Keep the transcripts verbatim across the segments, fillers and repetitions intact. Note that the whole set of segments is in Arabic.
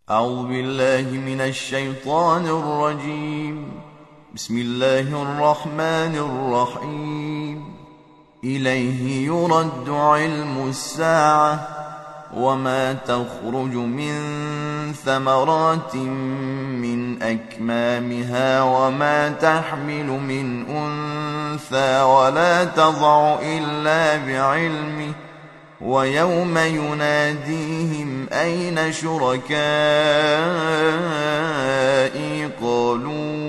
أعوذ بالله من الشيطان الرجيم. بسم الله الرحمن الرحيم. إليه يرد علم الساعة وما تخرج من ثمرات من أكمامها وما تحمل من أنثى ولا تضع إلا بعلمه ويوم يناديهم أين شركائي قالوا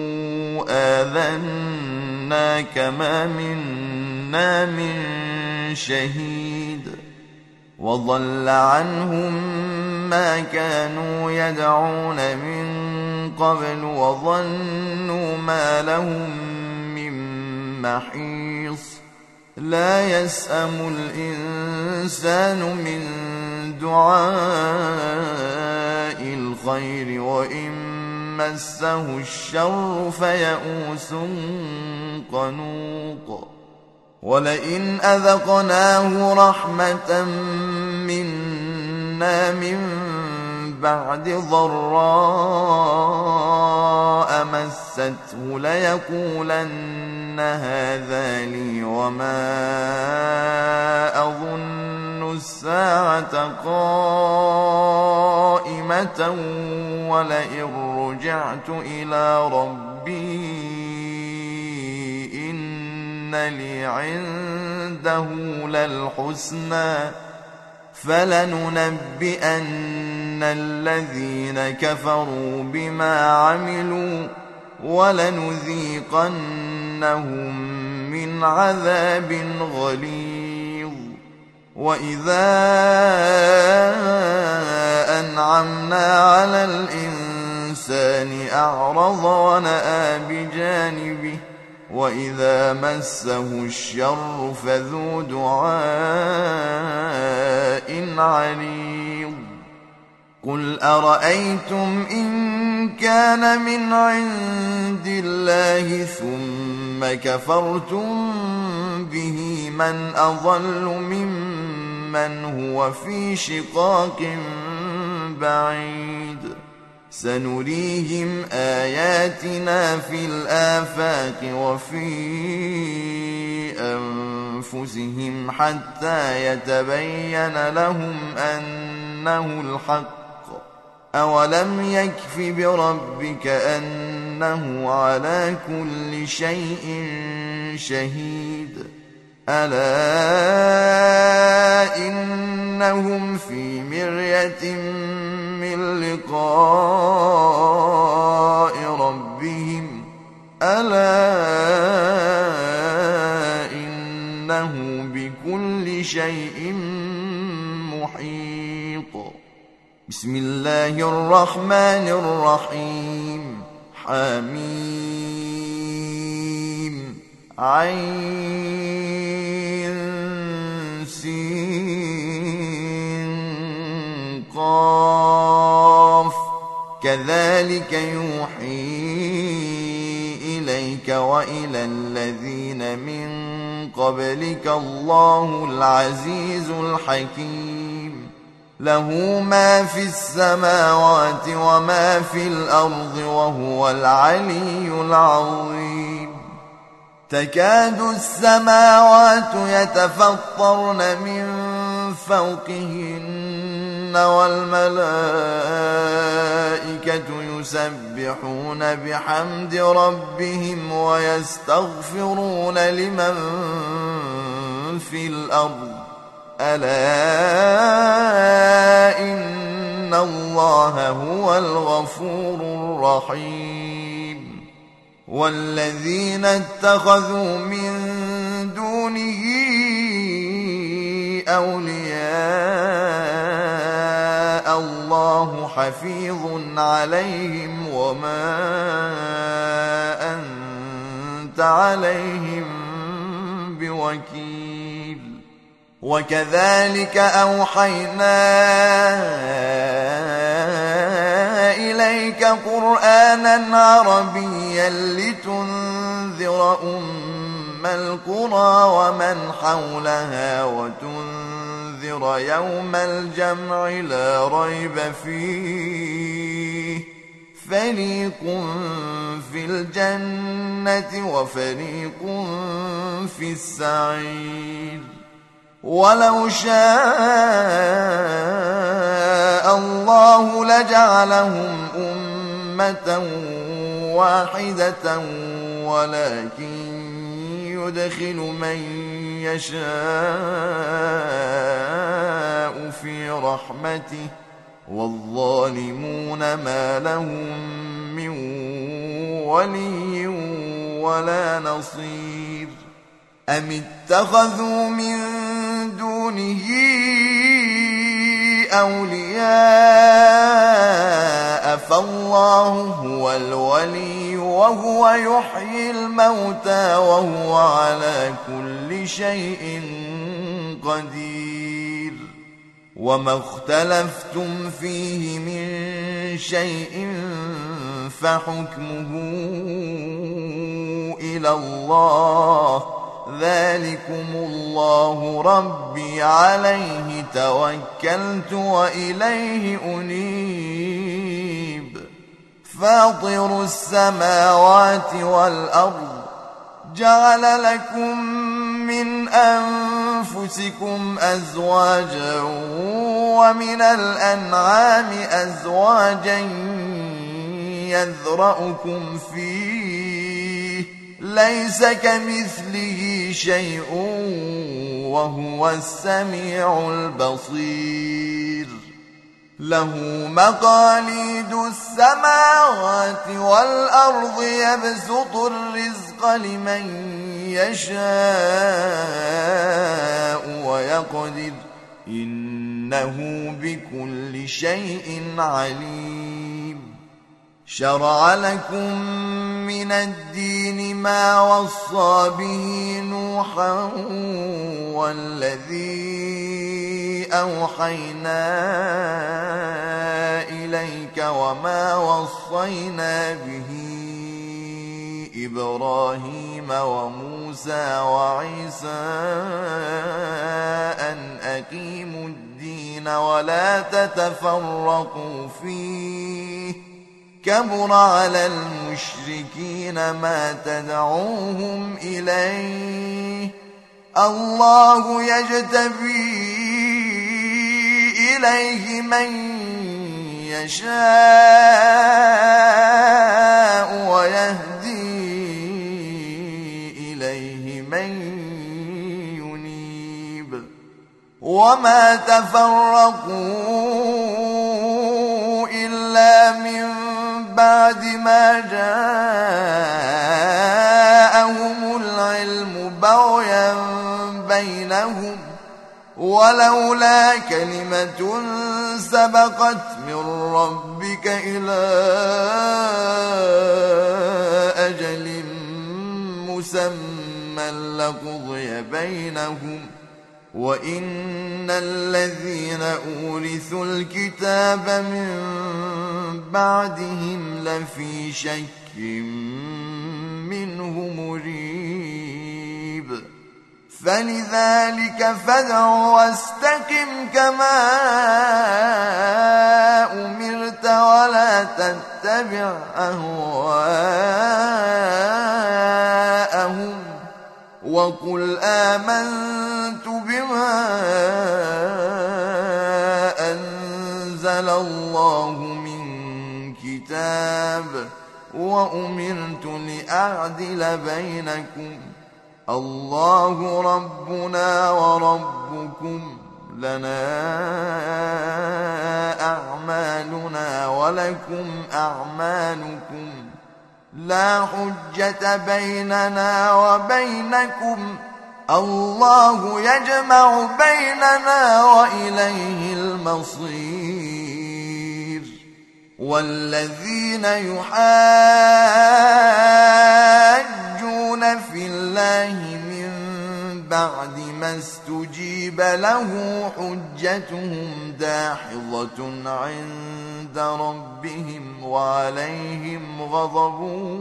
آذناك ما منا من شهيد وضل عنهم ما كانوا يدعون من قبل وظنوا ما لهم من محيص لا يسأم الإنسان من دعاء الخير وإن مسه الشر فيئوس قنوط ولئن أذقناه رحمة منا من بعد ضراء مسته ليقولن هذا لي وما أظن الساعة قائمة ولئن رجعت إلى ربي إن لي عنده للحسنى فلننبئن الذين كفروا بما عملوا ولنذيقنهم من عذاب غليظ وإذا أنعمنا على الإنسان أعرض ونأى بجانبه وإذا مسه الشر فذو دعاء عريض قل أرأيتم إن كان من عند الله ثم كفرتم به من أضل ممن هو في شقاق بعيد سنريهم آياتنا في الآفاق وفي أنفسهم حتى يتبين لهم أنه الحق أولم يكف بربك أنه على كل شيء شهيد ألا إنهم في مرية من لقاء ربهم ألا إنه بكل شيء محيط بسم الله الرحمن الرحيم حميم عين سين قاف كذلك يوحي إليك وإلى الذين من قبلك الله العزيز الحكيم له ما في السماوات وما في الأرض وهو العلي العظيم تكاد السماوات يتفطرن من فوقهن والملائكة يسبحون بحمد ربهم ويستغفرون لمن في الأرض ألا إن الله هو الغفور الرحيم والذين اتخذوا من دونه أولياء الله حفيظ عليهم وما أنت عليهم بوكيل وكذلك أوحينا إليك قرآنا عربيا لتنذر أم القرى ومن حولها وتنذر يوم الجمع لا ريب فيه فريق في الجنة وفريق في السعير ولو شاء الله لجعلهم أمة واحدة ولكن يدخل من يشاء في رحمته والظالمون ما لهم من ولي ولا نصير أم اتخذوا من دونه أولياء فالله هو الولي وهو يحيي الموتى وهو على كل شيء قدير وما اختلفتم فيه من شيء فحكمه إلى الله ذلكم الله ربي عليه توكلت وإليه أنيب فاطر السماوات والأرض جعل لكم من أنفسكم أزواجا ومن الأنعام أزواجا يذرأكم فيه ليس كمثله شيء وهو السميع البصير له مقاليد السماوات والأرض يبسط الرزق لمن يشاء ويقدر إنه بكل شيء عليم شرع لكم من الدين ما وصى به نوحا والذي أوحينا إليك وما وصينا به إبراهيم وموسى وعيسى أن أقيموا الدين ولا تتفرقوا فيه كبر على المشركين ما تدعوهم إليه الله يجتبي إليه من يشاء ويهدي إليه من ينيب وما تفرقوا إلا من بعد ما جاءهم العلم بغيا بينهم ولولا كلمة سبقت من ربك إلى أجل مسمى لقضي بينهم وإن الذين أورثوا الكتاب من بعدهم لفي شك منه مريب فلذلك فادع واستقم كما أمرت ولا تتبع أهواءهم وقل آمنت بما أنزل الله من كتاب وأمرت لأعدل بينكم الله ربنا وربكم لنا أعمالنا ولكم أعمالكم لا حجة بيننا وبينكم الله يجمع بيننا وإليه المصير والذين يحاجون في الله من بعد ما استجيب له حجتهم داحضة عند ربهم وعليهم غضب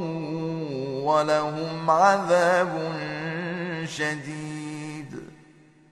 ولهم عذاب شديد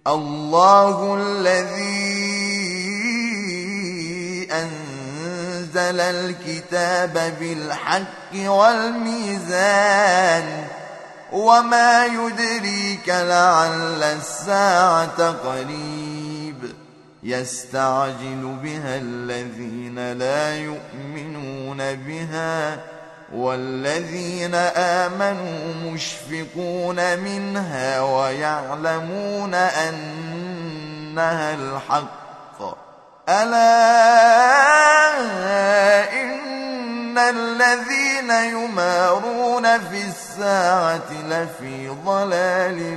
الله الذي أنزل أنزل الكتاب بالحق والميزان وما يدريك لعل الساعة قريب يستعجل بها الذين لا يؤمنون بها والذين آمنوا مشفقون منها ويعلمون أنها الحق ألا إن الذين يمارون في الساعة لفي ضلال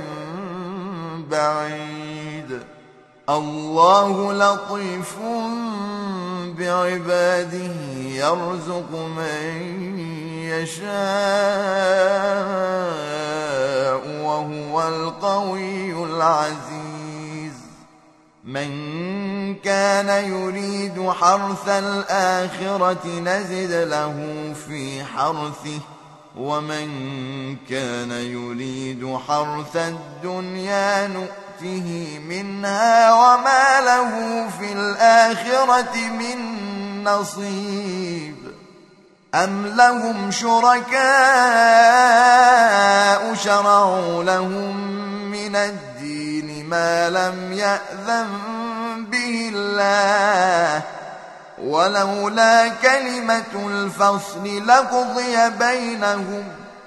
بعيد الله لطيف بعباده يرزق من يشاء وهو القوي العزيز من كان يريد حرث الآخرة نزد له في حرثه ومن كان يريد حرث الدنيا نؤته منها وما له في الآخرة من نصيب أم لهم شركاء شرعوا لهم من الدين ما لم يأذن به الله ولولا كلمة الفصل لقضي بينهم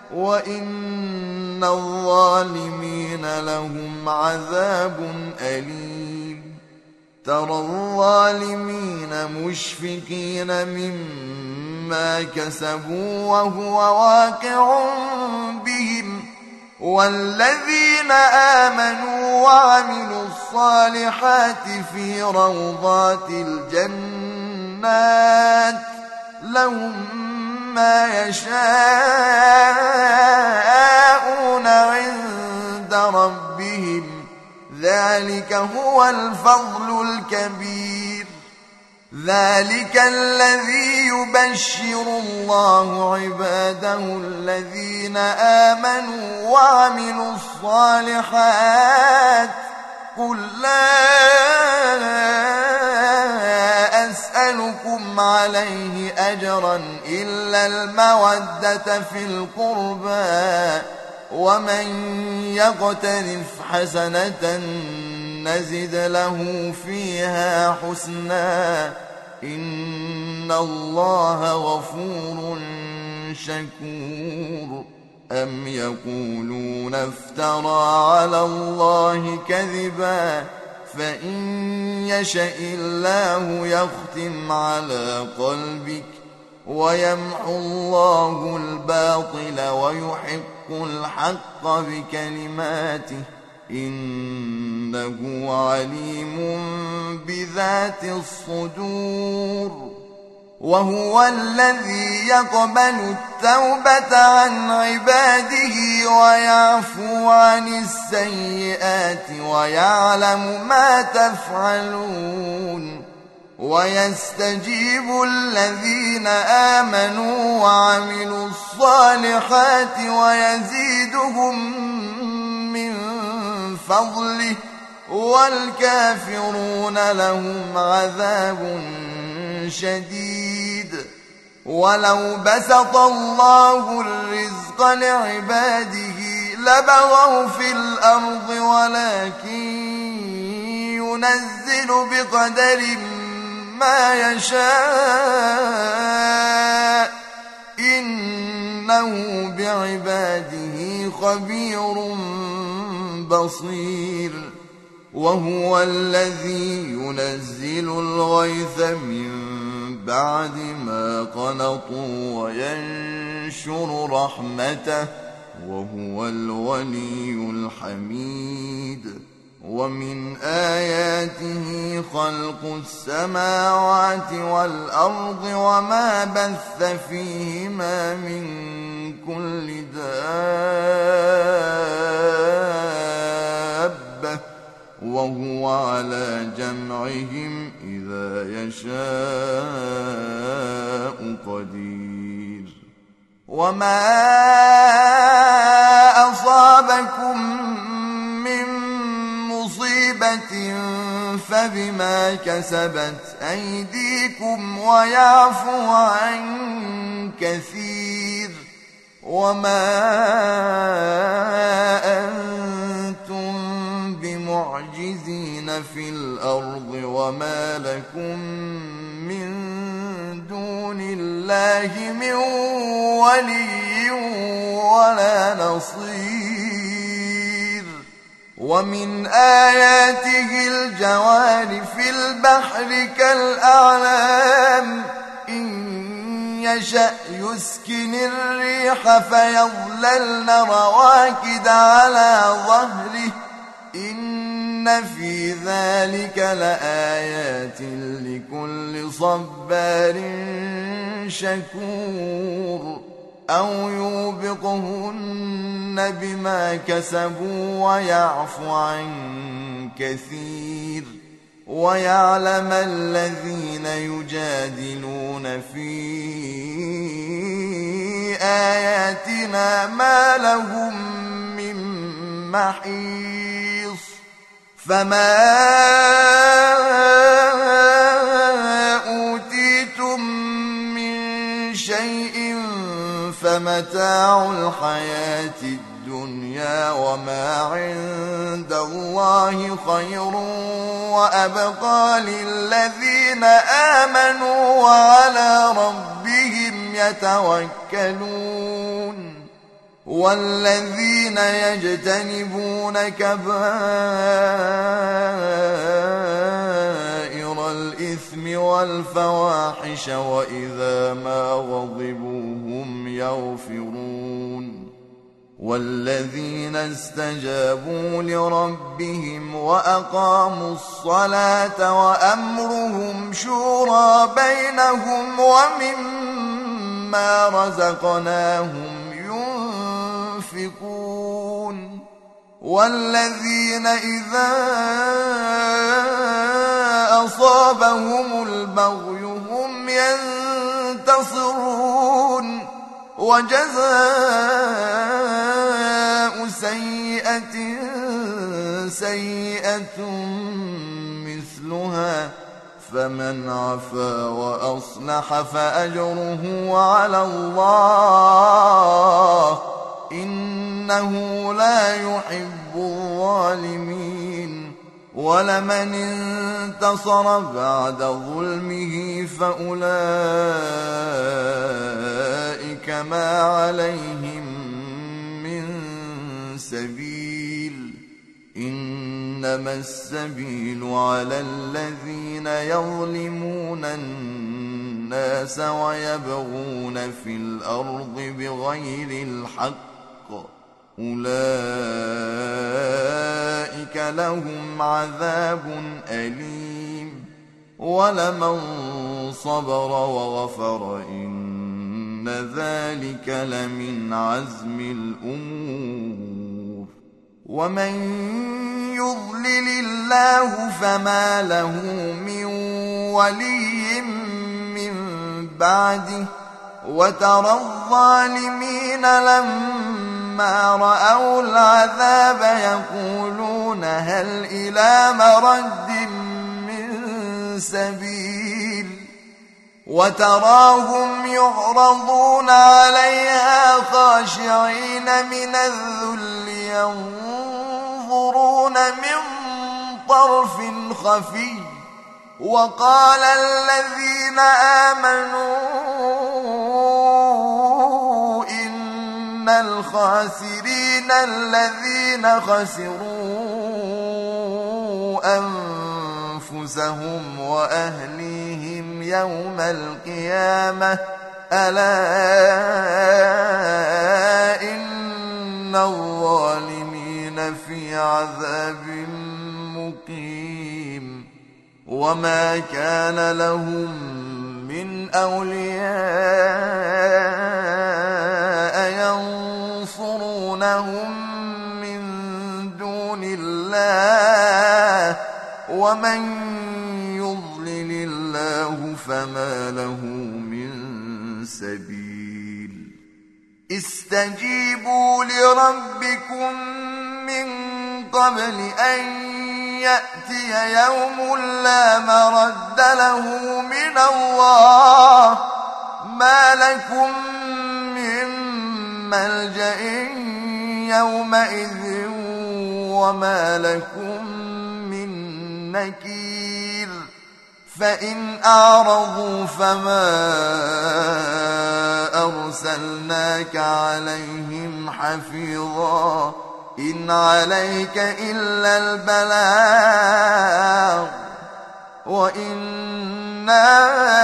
وإن الظالمين لهم عذاب أليم ترى الظالمين مشفقين مما كسبوا وهو واقع بهم والذين آمنوا وعملوا الصالحات في روضات الجنات لهم ما يشاءون عند ربهم ذلك هو الفضل الكبير ذلك الذي يبشر الله عباده الذين آمنوا وعملوا الصالحات قل لا أسألكم عليه أجرا إلا المودة في القربى ومن يقترف حسنة نزد له فيها حسنا إن الله غفور شكور أم يقولون افترى على الله كذبا فإن يشأ الله يختم على قلبك ويمحو الله الباطل ويحق الحق بكلماته إنه عليم بذات الصدور وهو الذي يقبل التوبة عن عباده ويعفو عن السيئات ويعلم ما تفعلون ويستجيب الذين آمنوا وعملوا الصالحات ويزيدهم من فضله والكافرون لهم عذاب شديد ولو بسط الله الرزق لعباده لبغوا في الأرض ولكن ينزل بقدر ما يشاء إنه بعباده خبير بصير وهو الذي ينزل الغيث من بعد ما قنطوا وينشر رحمته وهو الولي الحميد ومن آياته خلق السماوات والأرض وما بث فيهما من كل دابة وهو على جمعهم إذا يشاء قدير وما أصابكم من مصيبة بما كسبت أيديكم ويعفو عن كثير وما أنتم بمعجزين في الأرض وما لكم من دون الله من ولي ولا نصير. ومن آياته الجوار في البحر كالأعلام إن يشأ يسكن الريح فيظللن رواكد على ظهره إن في ذلك لآيات لكل صبار شكور. أو يوبقهن بما كسبوا ويعفو عن كثير ويعلم الذين يجادلون في آياتنا ما لهم من محيص. فما أوتيتم من شيء فمتاع الحياة الدنيا وما عند الله خير وأبقى للذين آمنوا وعلى ربهم يتوكلون. والذين يجتنبون كبائر الإثم والفواحش وإذا ما غضبوا هم يغفرون. والذين استجابوا لربهم وأقاموا الصلاة وأمرهم شورى بينهم ومما رزقناهم ينفقون. والذين إذا أصابهم البغي هم ينتصرون. وجزاء سيئة سيئة مثلها فمن عفا وأصلح فأجره على الله إنه لا يحب الظالمين. ولمن انتصر بعد ظلمه فأولئك ما عليهم من سبيل إنما السبيل على الذين يظلمون الناس ويبغون في الأرض بغير الحق أولئك لهم عذاب أليم. ولمن صبر وغفر إن ذلك لمن عزم الأمور. ومن يضلل الله فما له من ولي من بعده وترى الظالمين لما رأوا العذاب يقولون هل إلى مرد من سبيل. وتراهم يعرضون عليها خاشعين من الذل ينظرون من طرف خفي. وقال الذين آمنوا إن الخاسرين الذين خسروا أنفسهم وأهليهم يوم القيامة ألا إن الظالمين في عذاب مقيم. وما كان لهم من أولياء ينصرونهم من دون الله ومن يضلل الله فما له من سبيل. استجيبوا لربكم من قبل أن يأتي يوم لا مرد له من الله ما لكم من ملجأ يومئذ وما لكم من نكير فإن أعرضوا فما أرسلناك عليهم حفيظا إن عليك إلا البلاغ وإنا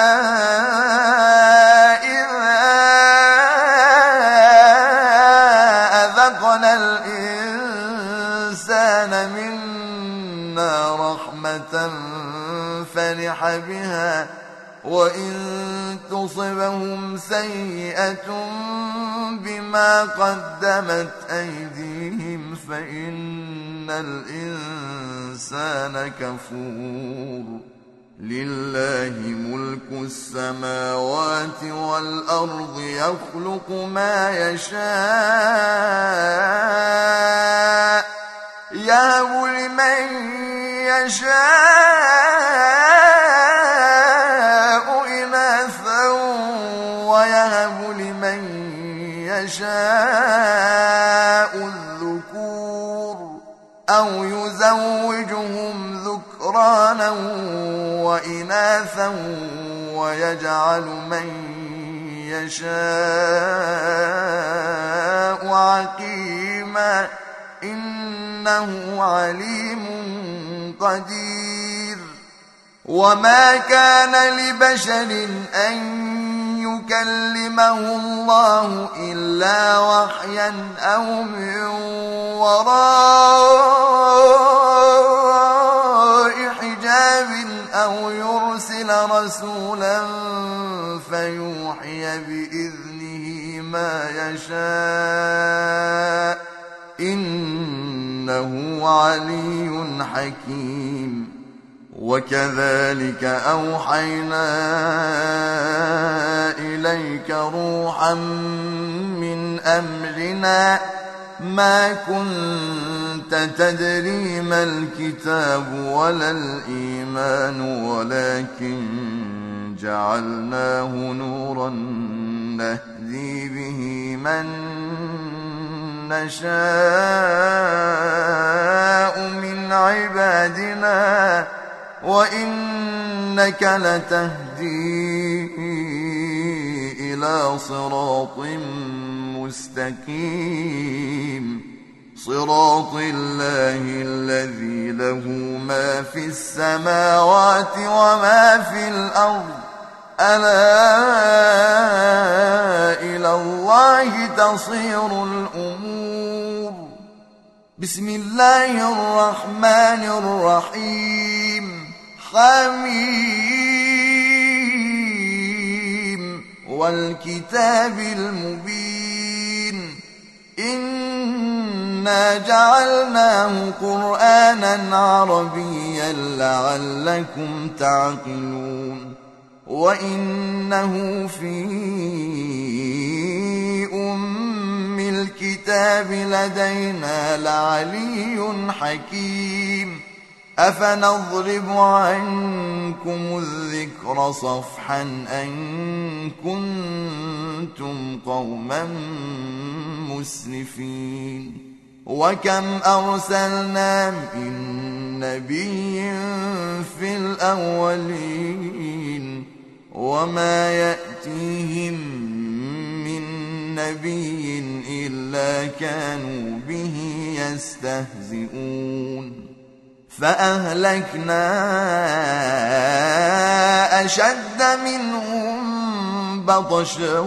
إذا أذقنا الإنسان منا رحمة فرح بها وإن تصبهم سيئة بما قدمت أيديهم فإن الإنسان كفور لله ملك السماوات والأرض يخلق ما يشاء يهب لمن يشاء إناثا ويهب لمن يشاء الذكور أو يزوجهم ذكرانا وإناثا ويجعل من يشاء عقيما إنه عليم قدير وما كان لبشر أن يكلمه الله إلا وحيا أو من وراء حجاب أو يرسل رسولا فيوحي بإذنه ما يشاء إنه علي حكيم وكذلك أوحينا إليك روحا من أمرنا ما كنت تدري ما الكتاب ولا الإيمان ولكن جعلناه نورا نهدي به من نشاء من عبادنا وإنك لتهدي إلى صراط مستقيم صراط الله الذي له ما في السماوات وما في الأرض ألا إلى الله تصير الأمور بسم الله الرحمن الرحيم حميم والكتاب المبين إنا جعلناه قرآنا عربيا لعلكم تعقلون وإنه في أم الكتاب لدينا لعلي حكيم أفنضرب عنكم الذكر صفحا أن كنتم قوما مسرفين وكم أرسلنا من نبي في الأولين وما يأتيهم من نبي إلا كانوا به يستهزئون فأهلكنا أشد منهم بطشا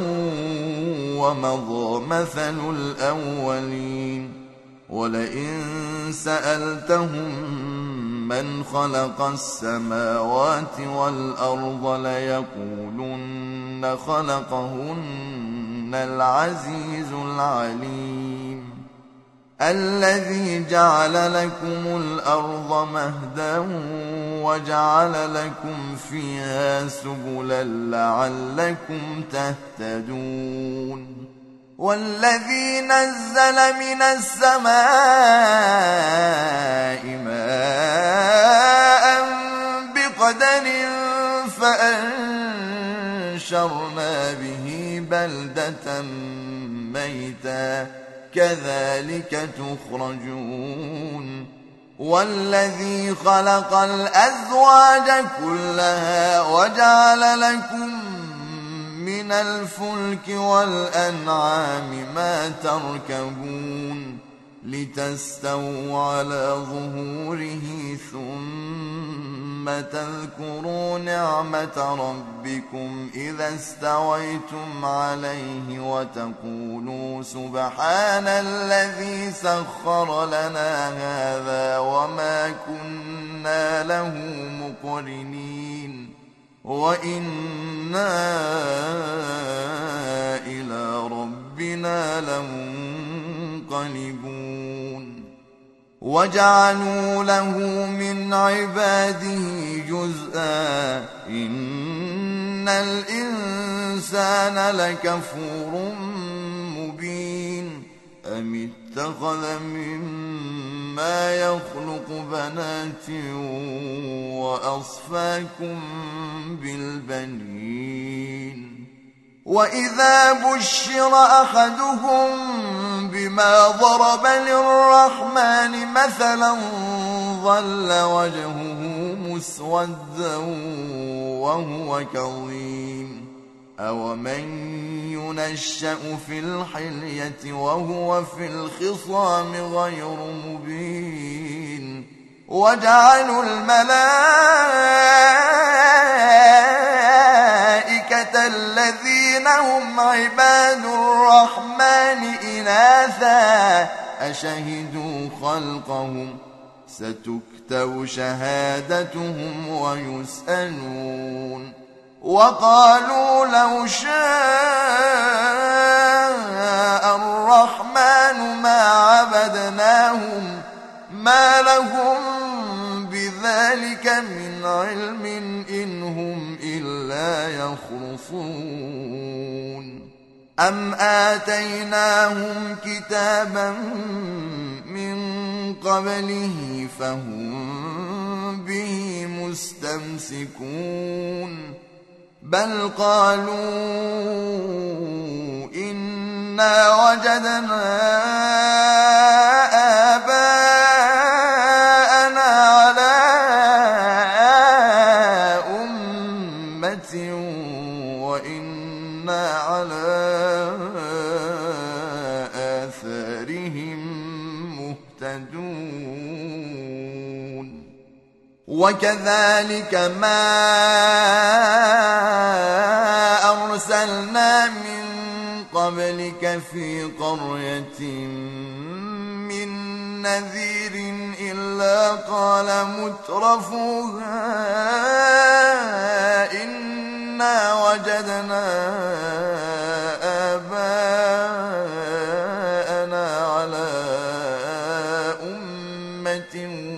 ومضى مثل الأولين ولئن سألتهم من خلق السماوات والأرض ليقولن خلقهن العزيز العليم الذي جعل لكم الأرض مهدا وجعل لكم فيها سبلا لعلكم تهتدون والذي نزل من السماء ماء بقدر فأنشرنا به بلدة ميتا كذلك تخرجون والذي خلق الأزواج كلها وجعل لكم من الفلك والأنعام ما تركبون لتستووا على ظهوره ثم تذكروا نعمة ربكم إذا استويتم عليه وتقولوا سبحان الذي سخر لنا هذا وما كنا له مقرنين وإنا إلى ربنا لمنقلبون وجعلوا له من عباده جزءا إن الإنسان لكفور مبين أم اتخذ مما يخلق بنات وأصفاكم بالبنين وإذا بشر أحدهم بما ضرب للرحمن مثلا ظل وجهه مسودا وهو كظيم أومن ينشأ في الحلية وهو في الخصام غير مبين وجعلوا الملائكة الذين هم عباد الرحمن إناثا أشهدوا خلقهم ستكتب شهادتهم ويسألون وقالوا لو شاء الرحمن ما عبدناهم ما لهم بذلك من علم إن هم إلا يخرصون أم آتيناهم كتابا من قبله فهم به مستمسكون بل قالوا إنا وجدنا آباءنا على أمة وإنا على آثارهم مهتدون وكذلك ما أرسلنا من قبلك في قرية من نذير إلا قال مترفوها إنا وجدنا آباءنا على أمة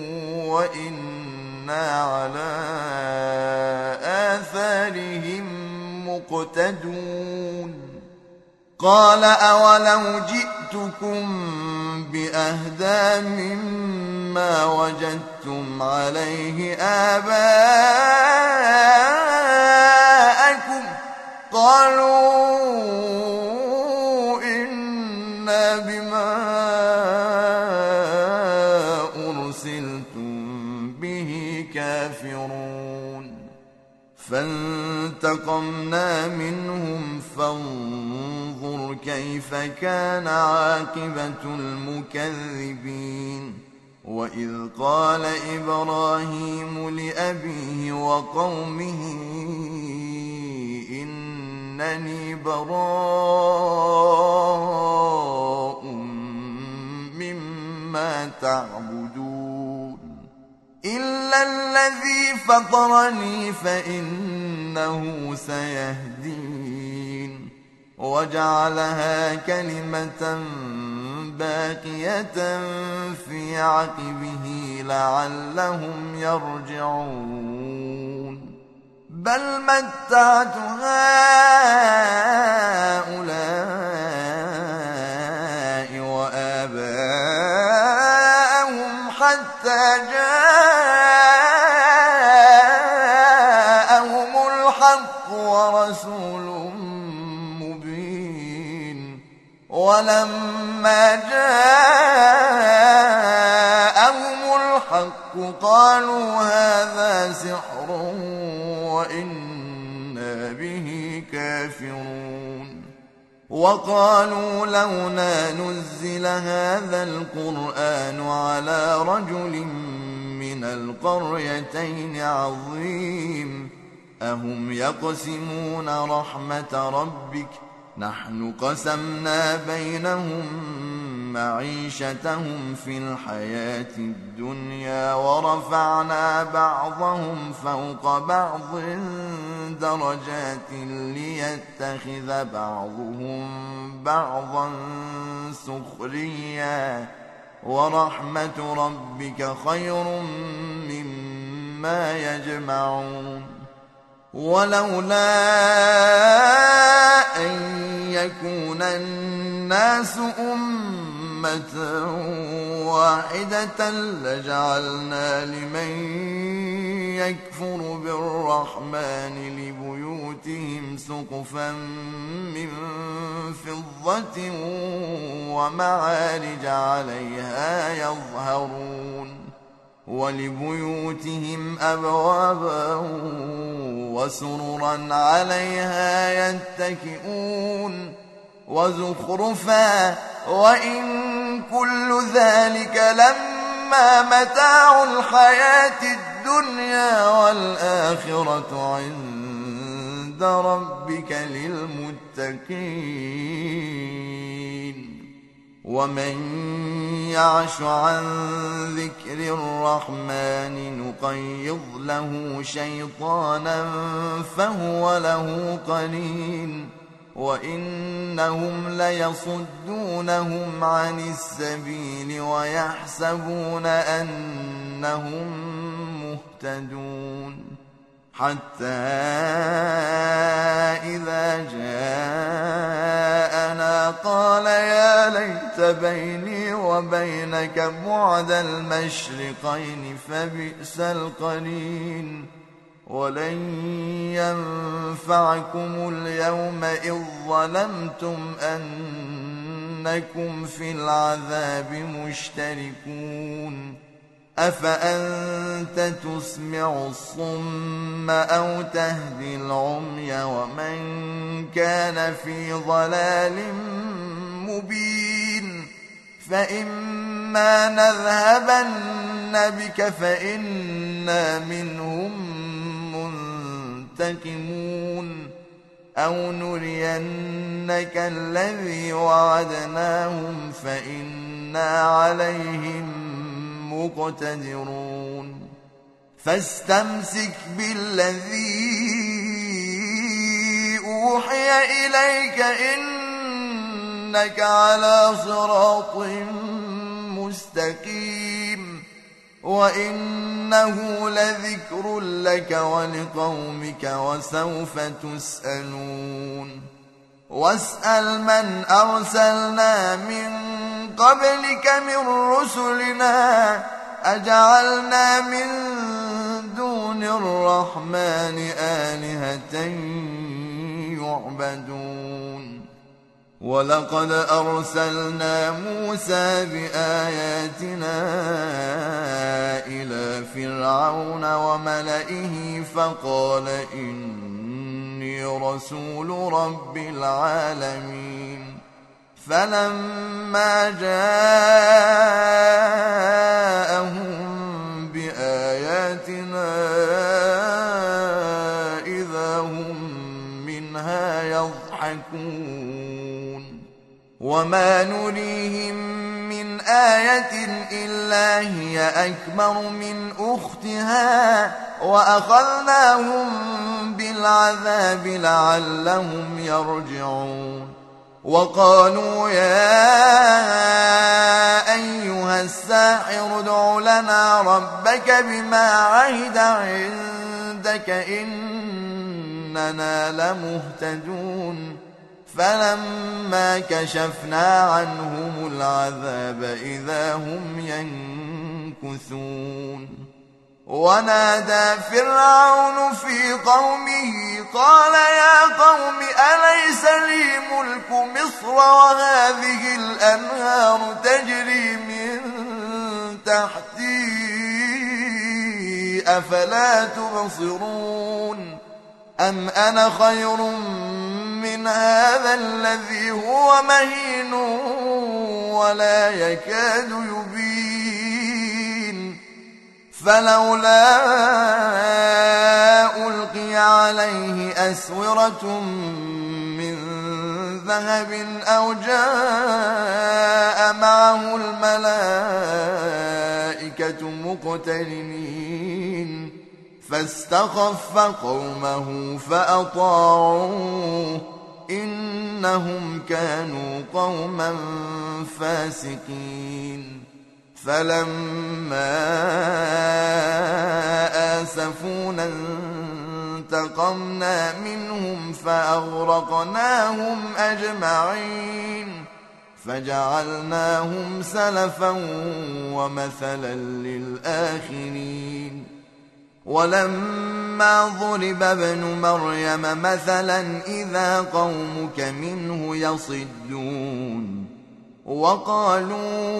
وإنا على آثارهم مقتدون قال أولو جئتكم بأهدى مما وجدتم عليه آباءكم قالوا إنا بما أرسلتم به كافرون فانتقمنا منهم فانظر كيف كان عاقبة المكذبين وإذ قال إبراهيم لأبيه وقومه إنني براء مما تعبدون إلا الذي فطرني فإنه سيهدين وجعلها كلمة باقية في عقبه لعلهم يرجعون بل متعت هؤلاء وآباءهم حتى جاءهم ولما جاءهم الحق قالوا هذا سحر وإنا به كافرون وقالوا لولا نزل هذا القرآن على رجل من القريتين عظيم أهم يقسمون رحمة ربك نحن قسمنا بينهم معيشتهم في الحياة الدنيا ورفعنا بعضهم فوق بعض درجات ليتخذ بعضهم بعضا سخريا ورحمة ربك خير مما يجمعون ولولا أن يكون الناس أمة واحدة لجعلنا لمن يكفر بالرحمن لبيوتهم سقفا من فضة ومعارج عليها يظهرون ولبيوتهم أبوابا وسررا عليها يتكئون وزخرفا وإن كل ذلك لما متاع الحياة الدنيا والآخرة عند ربك للمتقين ومن يعش عن ذكر الرحمن نقيض له شيطانا فهو له قرين وإنهم ليصدونهم عن السبيل ويحسبون أنهم مهتدون حتى إذا جاءنا قال يا ليت بيني وبينك بعد المشرقين فبئس القرين ولن ينفعكم اليوم إذ ظلمتم أنكم في العذاب مشتركون أفأنت تسمع الصم أو تهدي العمي ومن كان في ضلال مبين فإما نذهبن بك فإنا منهم منتقمون أو نرينك الذي وعدناهم فإنا عليهم مقتدرون فاستمسك بالذي أوحي إليك إنك على صراط مستقيم وإنه لذكر لك ولقومك وسوف تسألون واسأل من أرسلنا من قبلك من رسلنا أجعلنا من دون الرحمن آلهة يعبدون ولقد أرسلنا موسى بآياتنا إلى فرعون وملئه فقال إني رسول رب العالمين فلما جاءهم بآياتنا إذا هم منها يضحكون وما نريهم من آية إلا هي أكبر من أختها وأخذناهم بالعذاب لعلهم يرجعون وقالوا يا أيها الساحر ادع لنا ربك بما عهد عندك إننا لمهتدون فلما كشفنا عنهم العذاب إذا هم ينكثون ونادى فرعون في قومه قال يا قوم أليس لي ملك مصر وهذه الأنهار تجري من تحتي أفلا تبصرون أم أنا خير من هذا الذي هو مهين ولا يكاد يبين فلولا ألقي عليه أسورة من ذهب أو جاء معه الملائكة مقترنين فاستخف قومه فأطاعوه إنهم كانوا قوما فاسقين فلما آسفونا انتقمنا منهم فأغرقناهم أجمعين فجعلناهم سلفا ومثلا للآخرين ولما ضرب ابن مريم مثلا إذا قومك منه يصدون وقالوا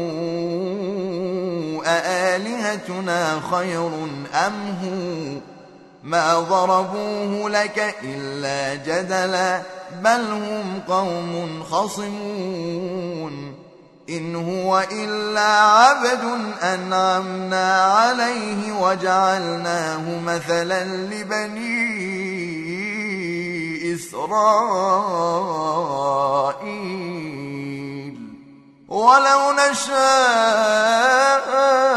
أآلهتنا خير أم هو ما ضربوه لك إلا جدلا بل هم قوم خصمون إن هو إلا عبد أنعمنا عليه وجعلناه مثلا لبني إسرائيل ولو نشاء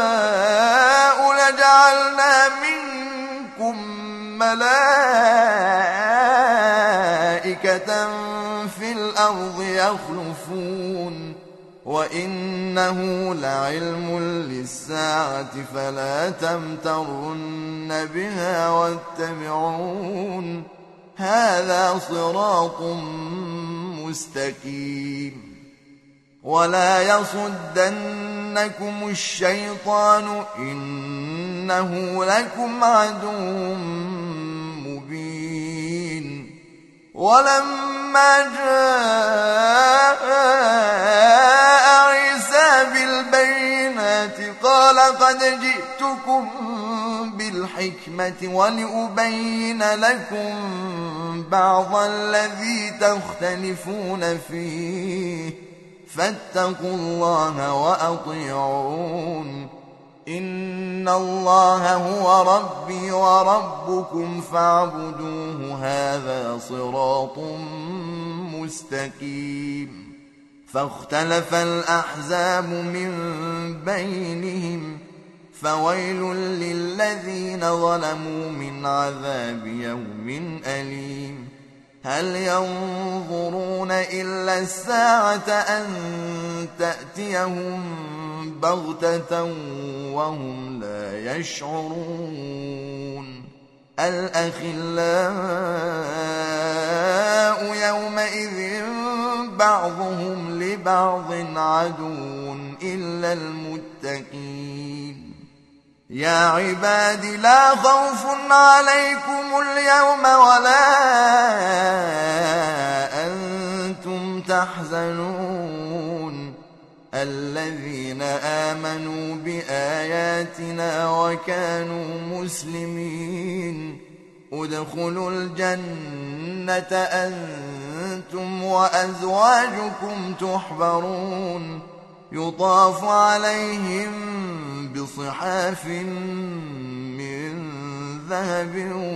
لجعلنا منكم ملائكة في الأرض يخلفون وإنه لعلم للساعة فلا تمترن بها واتبعون هذا صراط مستقيم ولا يصدنكم الشيطان إنه لكم عدو مبين ولما جاء عيسى بالبينات قال قد جئتكم بالحكمة ولأبين لكم بعض الذي تختلفون فيه فاتقوا الله وأطيعون إن الله هو ربي وربكم فاعبدوه هذا صراط مستقيم فاختلف الأحزاب من بينهم فويل للذين ظلموا من عذاب يوم أليم هل ينظرون إلا الساعة أن تأتيهم بغتة وهم لا يشعرون الأخلاء يومئذ بعضهم لبعض عدو إلا المتقين يا عباد لا خوف عليكم اليوم ولا أنتم تحزنون الذين آمنوا بآياتنا وكانوا مسلمين ادخلوا الجنة أنتم وأزواجكم تحبرون يطاف عليهم بصحاف من ذهب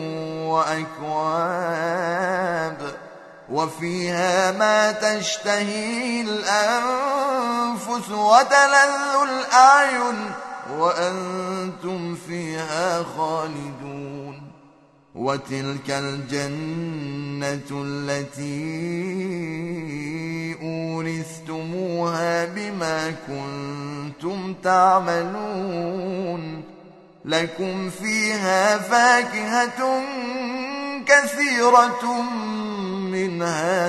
وأكواب وفيها ما تشتهي الأنفس وتلذ الأعين وأنتم فيها خالدون وتلك الجنة التي أورثتموها بما كنتم تعملون لكم فيها فاكهة كثيرة منها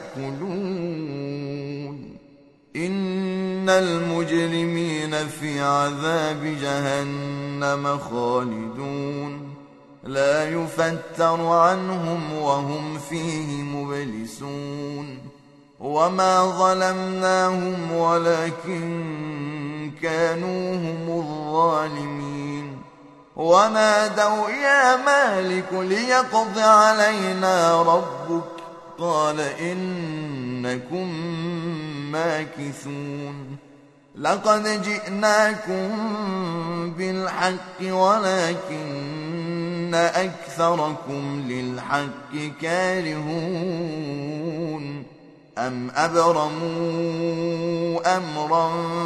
تأكلون إن المجرمين في عذاب جهنم خالدون لا يفتر عنهم وهم فيه مبلسون وما ظلمناهم ولكن كانوا هم الظالمين. ونادوا يا مالك ليقض علينا ربك قال إنكم ماكثون. لقد جئناكم بالحق ولكن أكثركم للحق كارهون. أم أبرموا أمرا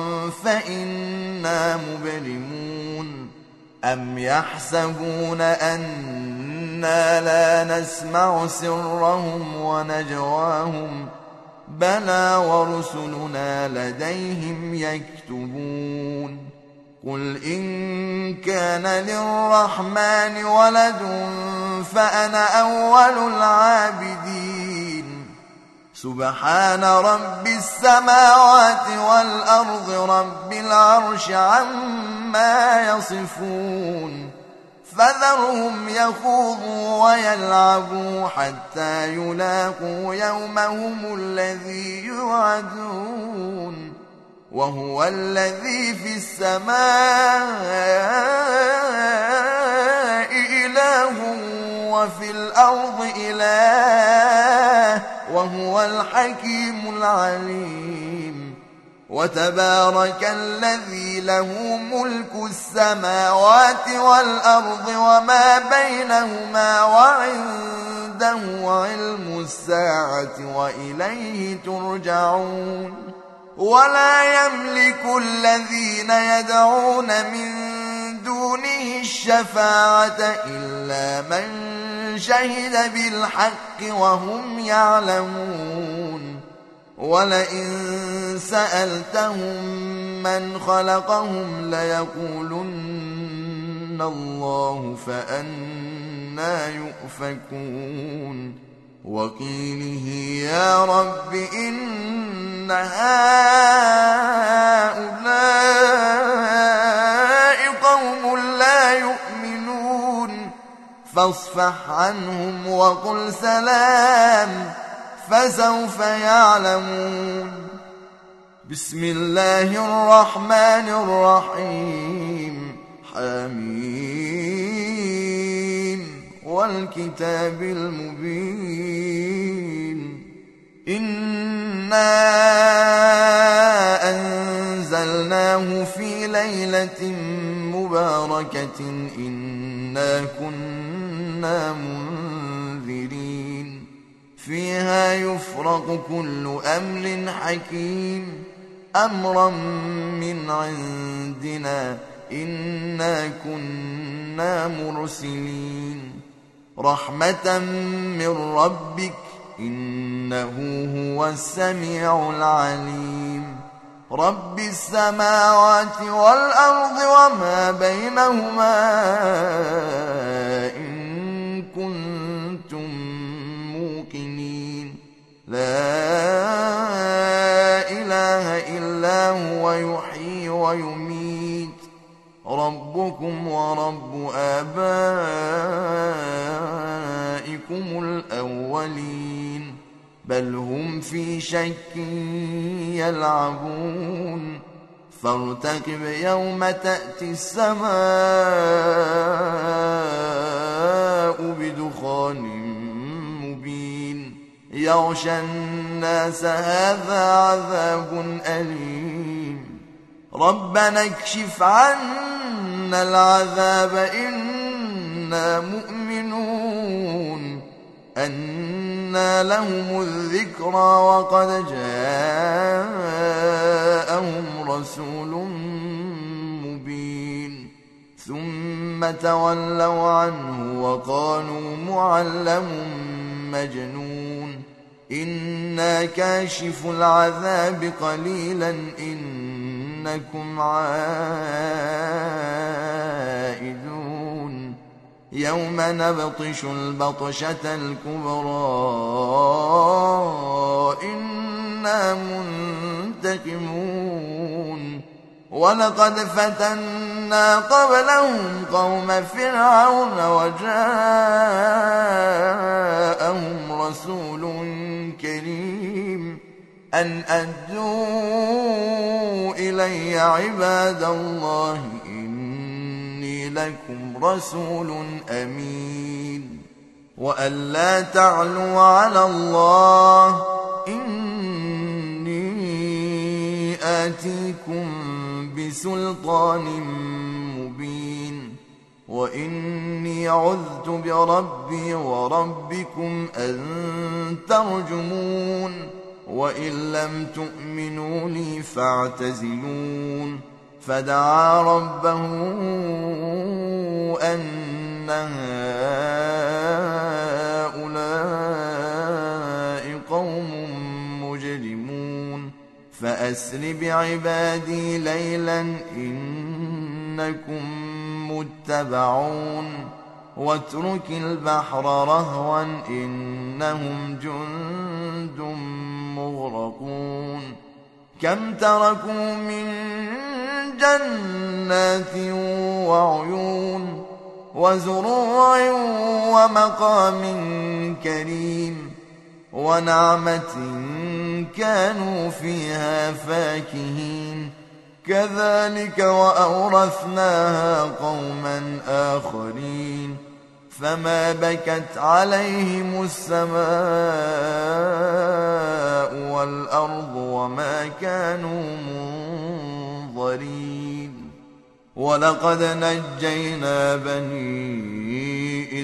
فإنا مبرمون. أم يحسبون أنا لا نسمع سرهم ونجواهم بلى ورسلنا لديهم يكتبون. قل إن كان للرحمن ولد فأنا أول العابدين. سبحان رب السماوات والأرض رب العرش عما يصفون. فذرهم يخوضوا ويلعبوا حتى يلاقوا يومهم الذي يوعدون. وهو الذي في السماء إله وفي الأرض إله وهو الحكيم العليم. وتبارك الذي له ملك السماوات والأرض وما بينهما وعنده علم الساعة وإليه ترجعون. ولا يملك الذين يدعون من دونه الشفاعة إلا من شهد بالحق وهم يعلمون. ولئن سألتهم من خلقهم ليقولن الله فأنى يؤفكون. وقيله يا رب إن هؤلاء قوم لا يؤمنون فاصفح عنهم وقل سلام فسوف يعلمون. بسم الله الرحمن الرحيم. حميم والكتاب المبين. إنا أنزلناه في ليلة مباركة إنا كنا منذرين. فيها يفرق كل أمر حكيم أمرا من عندنا إنا كنا مرسلين. رحمة من ربك إنه هو السميع العليم. رب السماوات والأرض وما بينهما إن كنتم موقنين. لا إله إلا هو يحيي ويميت. ربكم ورب آبائكم الأولين بل هم في شك يلعبون. فارتقب يوم تأتي السماء بدخان مبين يغشى الناس هذا عذاب أليم. ربنا اكشف عنا العذاب إنا مؤمنون. أنى لهم الذكرى وقد جاءهم رسول مبين. ثم تولوا عنه وقالوا معلم مجنون. إنا كاشف العذاب قليلا إنكم عائدون. يوم نبطش البطشة الكبرى إنا منتقمون. ولقد فتنا قبلهم قوم فرعون وجاءهم رسول كريم أن أدوا إلي عباد الله إني لكم رسول أمين وأن لا تعلوا على الله إني آتيكم بسلطان مبين وإني عذت بربي وربكم أن ترجمون وإن لم تؤمنوا لي فاعتزلون فدعا ربه أن هؤلاء قوم مجرمون فأسر بعبادي ليلا إنكم متبعون واترك البحر رهوا إنهم جند مغرقون كم تركوا من جنات وعيون وزروع ومقام كريم ونعمة كانوا فيها فاكهين كذلك وأورثناها قوما آخرين فما بكت عليهم السماء والأرض وما كانوا منظرين ولقد نجينا بني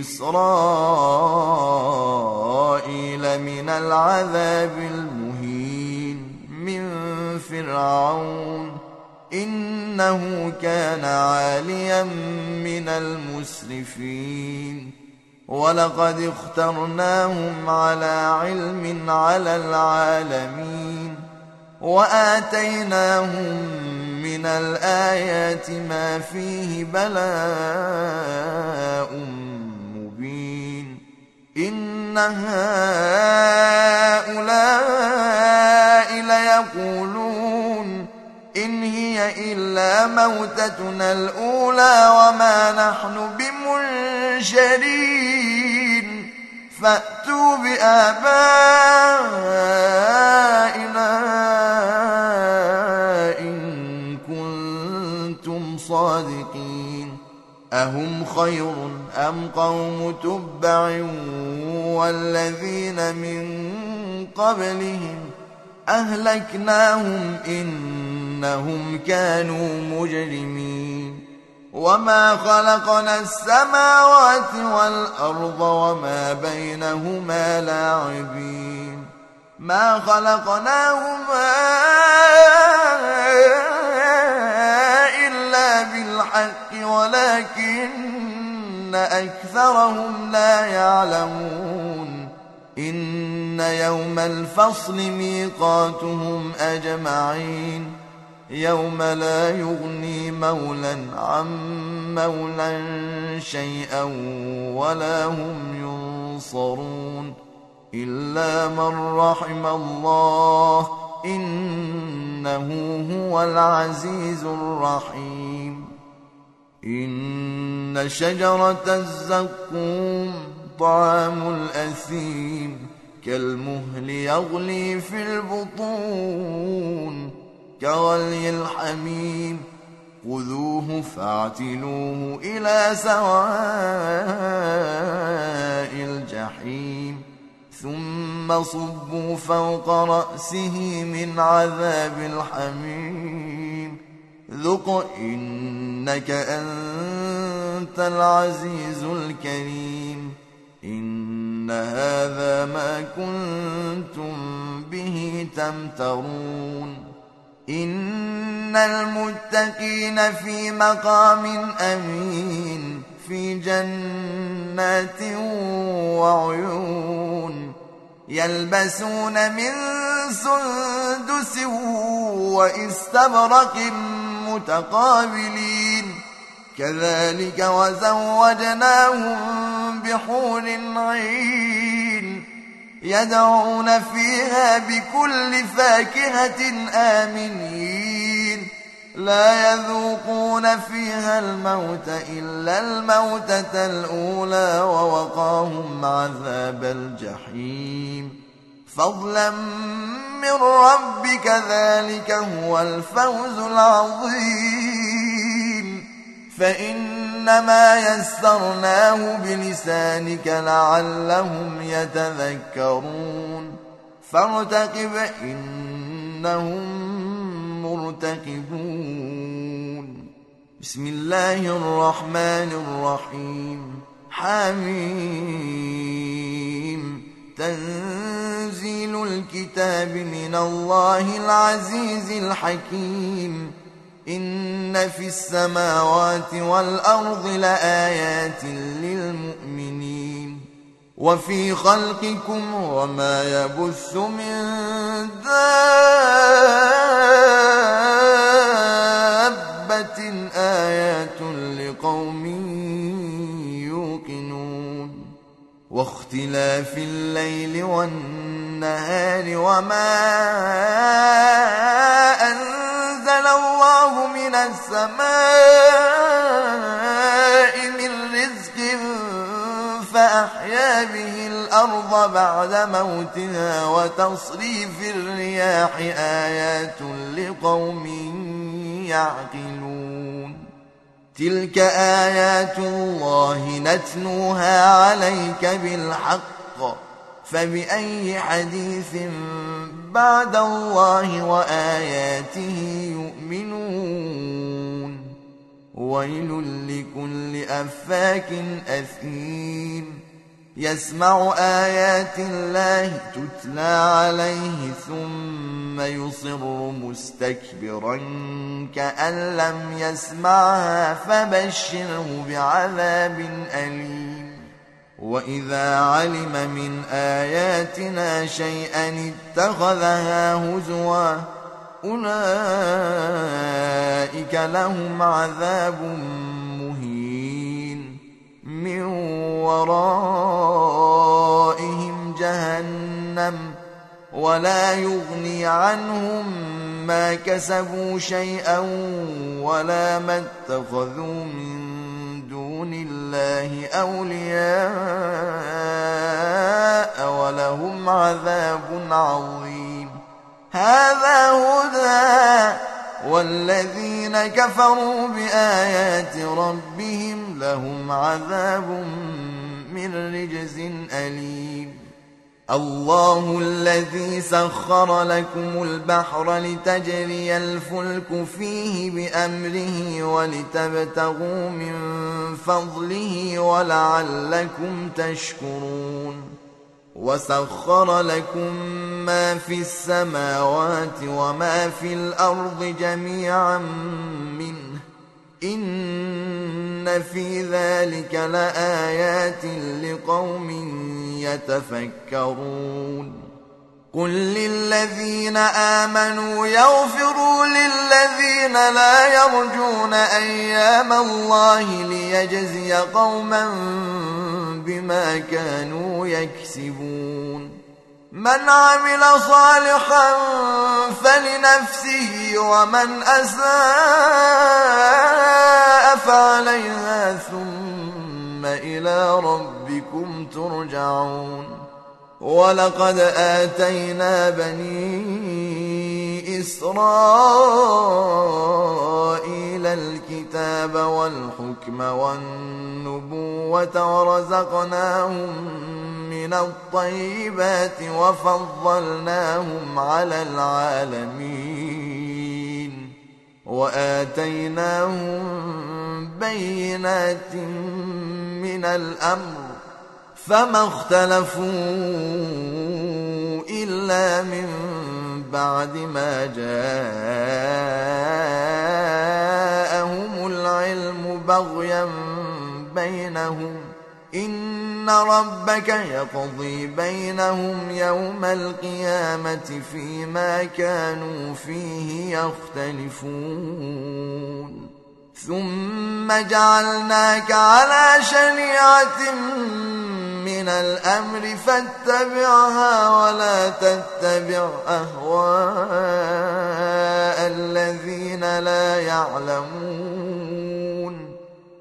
إسرائيل من العذاب المهين من فرعون إنه كان عاليا من المسرفين ولقد اخترناهم على علم على العالمين وآتيناهم من الآيات ما فيه بلاء مبين إن هؤلاء ليقولون إن هي إلا موتتنا الأولى وما نحن بمنشرين فأتوا بآبائنا إن كنتم صادقين أهم خير أم قوم تبع والذين من قبلهم أهلكناهم إنهم كانوا مجرمين وما خلقنا السماوات والأرض وما بينهما لاعبين ما خلقناهما إلا بالحق ولكن أكثرهم لا يعلمون إن يوم الفصل ميقاتهم أجمعين يوم لا يغني مولا عن مولا شيئا ولا هم ينصرون إلا من رحم الله إنه هو العزيز الرحيم إن شجرة الزقوم طعام الأثيم كالمهل يغلي في البطون كغلي الحميم خذوه فاعتلوه إلى سواء الجحيم ثم صبوا فوق رأسه من عذاب الحميم ذق إنك أنت العزيز الكريم إن هذا ما كنتم به تمترون إن المتقين في مقام أمين في جنات وعيون يلبسون من سندس واستبرق متقابلين كذلك وزوجناهم بحور عين يدعون فيها بكل فاكهة آمنين لا يذوقون فيها الموت إلا الموتة الأولى ووقاهم عذاب الجحيم فضلا من ربك ذلك هو الفوز العظيم فإنما يسرناه بلسانك لعلهم يتذكرون فارتقب إنهم مرتقبون بسم الله الرحمن الرحيم حميم تنزيل الكتاب من الله العزيز الحكيم إن في السماوات والأرض لآيات للمؤمنين وفي خلقكم وما يبث من دابة آيات لقوم يوقنون واختلاف الليل والنهار وما أنزل الله من السماء من رزق فأحيا به الأرض بعد موتها وتصريف الرياح آيات لقوم يعقلون تلك آيات الله نتلوها عليك بالحق فبأي حديث بعد الله وآياته يؤمنون ويل لكل أفاك أثيم يسمع آيات الله تتلى عليه ثم يصر مستكبرا كأن لم يسمعها فبشره بعذاب أليم وإذا علم من آياتنا شيئا اتخذها هزوا أولئك لهم عذاب مهين من ورائهم جهنم ولا يغني عنهم ما كسبوا شيئا ولا ما اتخذوا من دون الله أولياء ولهم عذاب عظيم هذا هدى والذين كفروا بآيات ربهم لهم عذاب من رجز أليم الله الذي سخر لكم البحر لتجري الفلك فيه بأمره ولتبتغوا من فضله ولعلكم تشكرون وسخر لكم ما في السماوات وما في الأرض جميعا منه إن في ذلك لآيات لقوم يتفكرون قل للذين آمنوا يغفروا للذين لا يرجون أيام الله ليجزي قوما بما كانوا يكسبون من عمل صالحا فلنفسه ومن أساء فعليها ثم إلى ربكم ترجعون ولقد آتينا بني إسرائيل الكتاب والحكم والنبوة ورزقناهم من الطيبات وفضلناهم على العالمين وآتيناهم بينات من الأمر فما اختلفوا إلا من بعد ما جاءهم العلم بغيا بينهم إن ربك يقضي بينهم يوم القيامة فيما كانوا فيه يختلفون ثم جعلناك على شريعة من الأمر فاتبعها ولا تتبع أهواء الذين لا يعلمون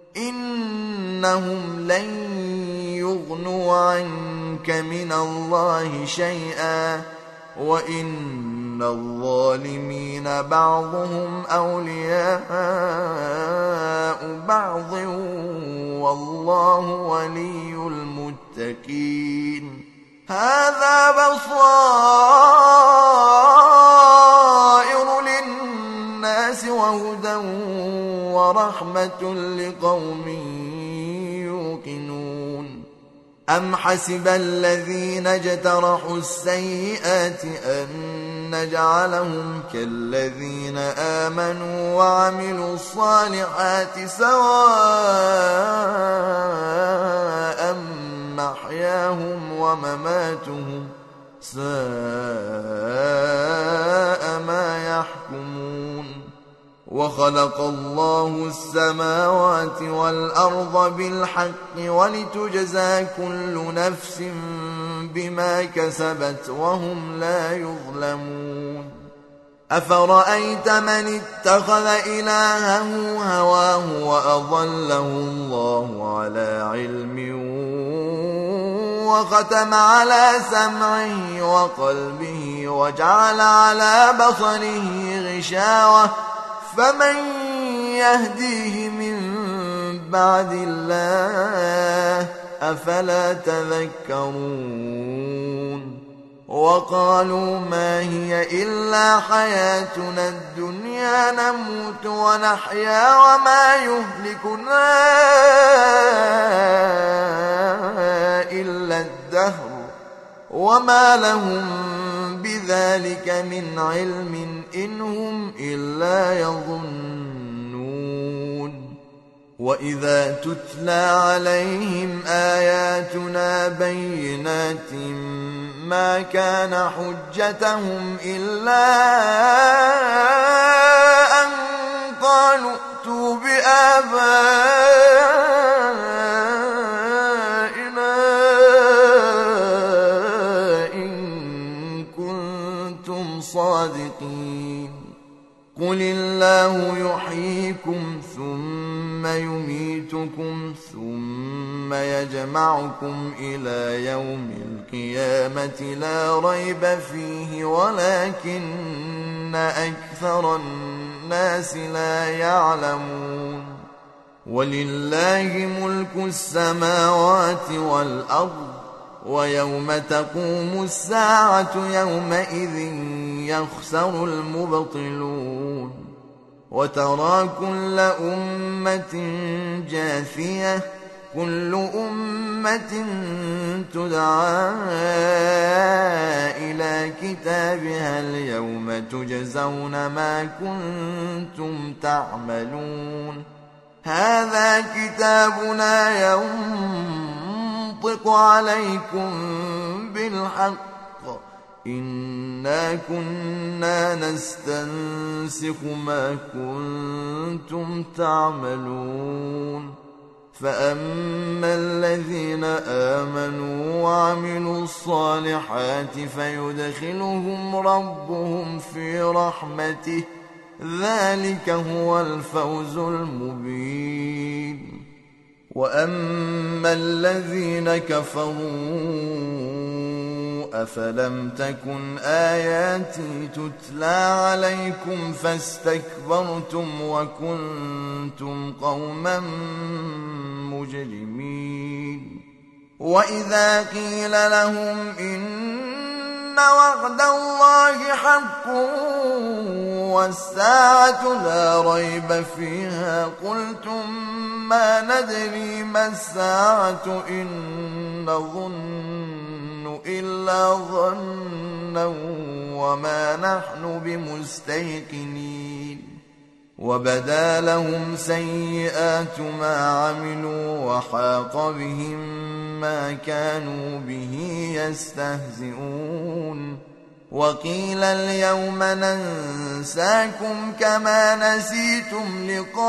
إنهم لن يغنوا عنك من الله شيئا وإن الظالمين بعضهم أولياء بعض والله ولي المتقين. هذا بصائر للناس وهدى ورحمة لقوم يوقنون. أم حسب الذين اجترحوا السيئات أن نجعلهم كالذين آمنوا وعملوا الصالحات سواء محياهم ومماتهم ساء ما يحكمون. وخلق الله السماوات والأرض بالحق ولتجزى كل نفس بما كسبت وهم لا يظلمون. أفرأيت من اتخذ إلهه هواه وأضله الله على علم وختم على سمعه وقلبه وجعل على بصره غشاوة فمن يهديه من بعد الله أفلا تذكرون. وقالوا ما هي إلا حياتنا الدنيا نموت ونحيا وما يهلكنا إلا الدهر وما لهم بذلك من علم إن هم إلا يظنون. وإذا تتلى عليهم آياتنا بينات ما كان حجتهم إلا أن قالوا ائتوا بآبائنا إن كنتم صادقين. قل الله يحييكم ثم يميتكم ثم يجمعكم إلى يوم القيامة لا ريب فيه ولكن أكثر الناس لا يعلمون. ولله ملك السماوات والأرض ويوم تقوم الساعة يومئذ يخسر المبطلون. وترى كل أمة جاثية كل أمة تدعى إلى كتابها اليوم تجزون ما كنتم تعملون. هذا كتابنا ينطق عليكم بالحق إنا كنا نستنسخ ما كنتم تعملون. فأما الذين آمنوا وعملوا الصالحات فيدخلهم ربهم في رحمته ذلك هو الفوز المبين. وأما الذين كفروا أفلم تكن آياتي تتلى عليكم فاستكبرتم وكنتم قوما مجرمين. وإذا قيل لهم إن وعد الله حق والساعة لا ريب فيها قلتم ما ندري ما الساعة إن نظن إلا ظنا وما نحن بمستيقنين. وبدا لهم سيئات ما عملوا وحاق بهم ما كانوا به يستهزئون. وقيل اليوم ننساكم كما نسيتم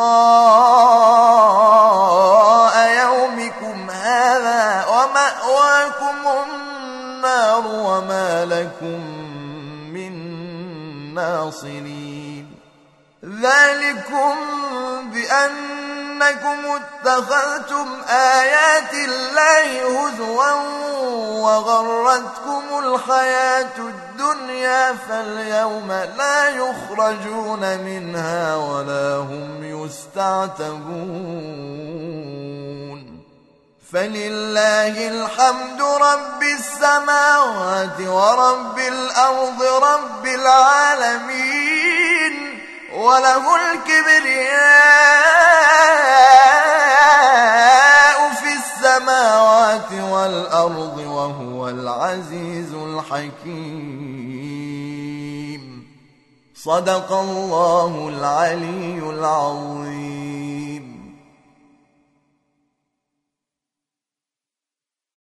لقاء يومكم هذا ومأواكم النار وما لكم من ناصرين. ذلكم بأنكم اتخذتم آيات الله هزوا وغرتكم الحياة الدنيا الدنيا فاليوم لا يخرجون منها ولا هم يستعتبون فلله الحمد رب السماوات ورب الأرض رب العالمين وله الكبرياء في السماوات والأرض وهو العزيز الحكيم صدق الله العلي العظيم.